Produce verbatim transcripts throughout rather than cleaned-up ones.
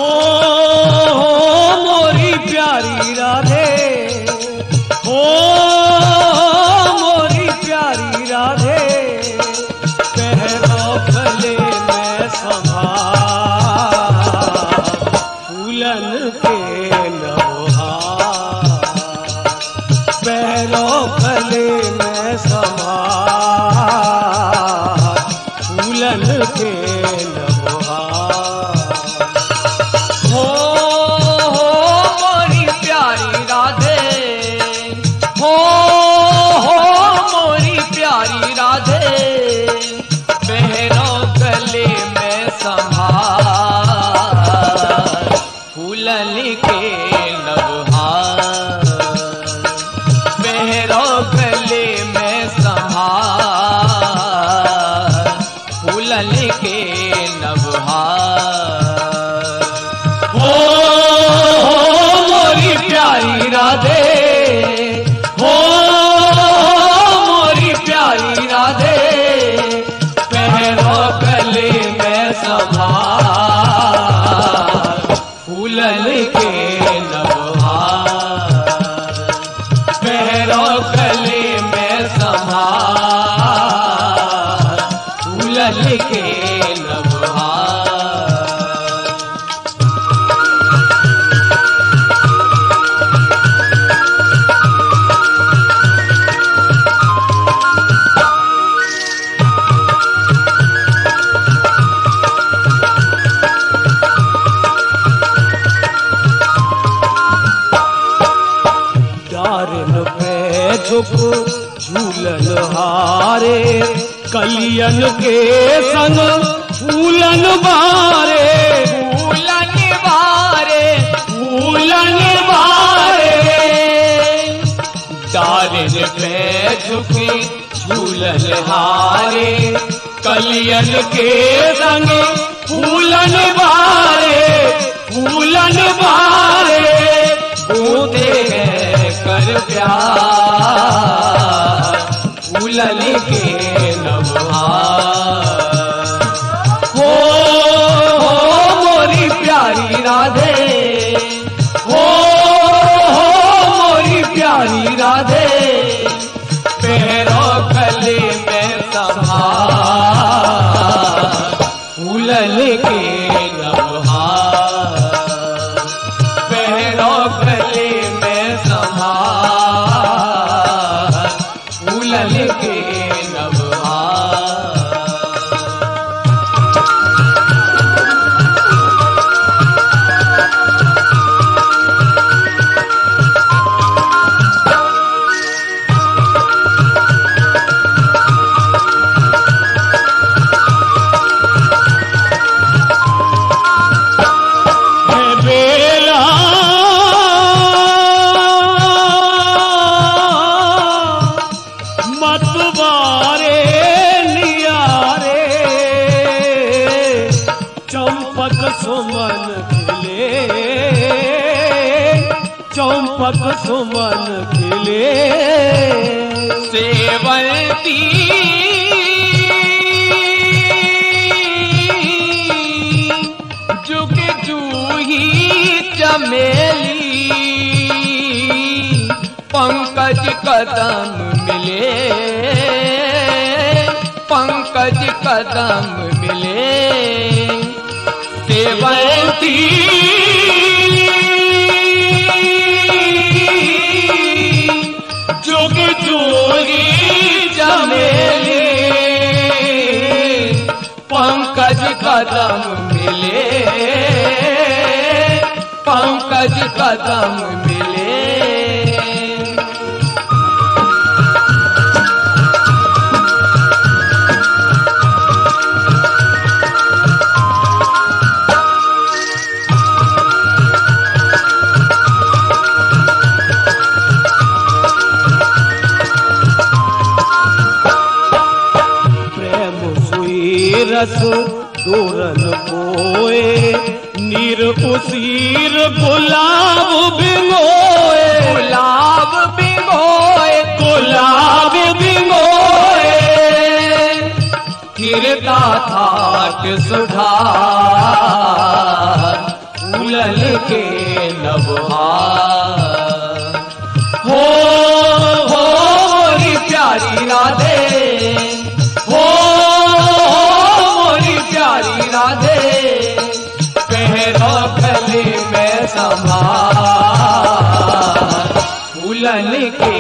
मोरी प्यारी राधे, हो मोरी प्यारी राधे, पहरो गले में संभार फूलन के नवहार, पहरो गले में संभार फूलन के नवहार। हो हो मोरी प्यारी राधे, हो हो मोरी प्यारी राधे, पहरो गले में संभार फूलन के नवहार, पहरो गले में संभार फूलन के नवहार। हो मोरी प्यारी राधे, हो मोरी प्यारी राधे, पहरो गले में संभार फूलन के नवहार, पहरो गले में संभार फूलन के नवहार। डारन पे झुक झूलन हारे, कलियन के संग फूलन बारे, फूलन बारे, फूलन बारे। डारन पे झुकी झूलन हारे, कलियन के संग फूलन बारे, फूलन बारे। बूंदे हैं कर प्यार फूलन के नवहार। हो हो मोरी प्यारी राधे, हो हो मोरी प्यारी राधे, पहरो गले में संभार फूलन के नवहार, पहरो गले में संभार फूलन के नवहार। मतवारे नियारे चंपक सुमन खिले, चंपक सुमन खिले। सेवंती जुग जूही चमेली, पंकज कदम मिले, पंकज कदम मिले। सेवंती जुग जूही चमेली, पंकज कदम मिले, पंकज कदम मिले। रस डोरन पोए, नीर उसीर गुलाब भिगोए, गुलाब भिगोए, गुलाब भिगोए। फिरता थाट सुधार के नवहार। हो हो मोरी प्यारी राधे, हो मोरी प्यारी राधे, पहरो गले में समार फूलन के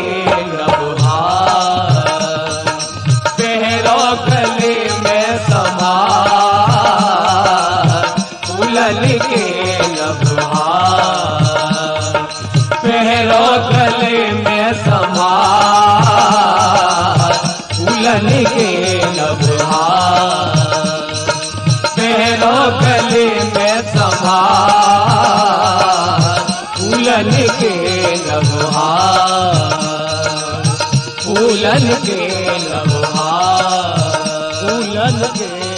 नवहार, पहरो गले में समार फूलन के नवहार, पहरो गले में समार फूलन के नवहार, पहरो गले में समार फूलन के नवहार, फूलन के नवहार, फूलन के